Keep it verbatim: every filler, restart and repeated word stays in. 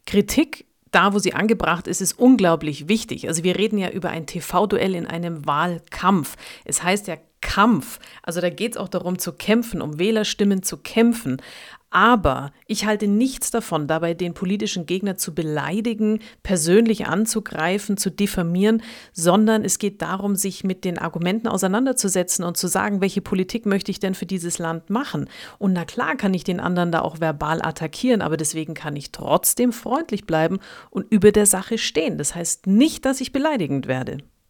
Kritik, da wo sie angebracht ist, ist unglaublich wichtig. Also wir reden ja über ein T V-Duell in einem Wahlkampf. Es heißt ja Kampf. Also da geht es auch darum zu kämpfen, um Wählerstimmen zu kämpfen. Aber ich halte nichts davon, dabei den politischen Gegner zu beleidigen, persönlich anzugreifen, zu diffamieren, sondern es geht darum, sich mit den Argumenten auseinanderzusetzen und zu sagen, welche Politik möchte ich denn für dieses Land machen? Und na klar kann ich den anderen da auch verbal attackieren, aber deswegen kann ich trotzdem freundlich bleiben und über der Sache stehen. Das heißt nicht, dass ich beleidigend werde.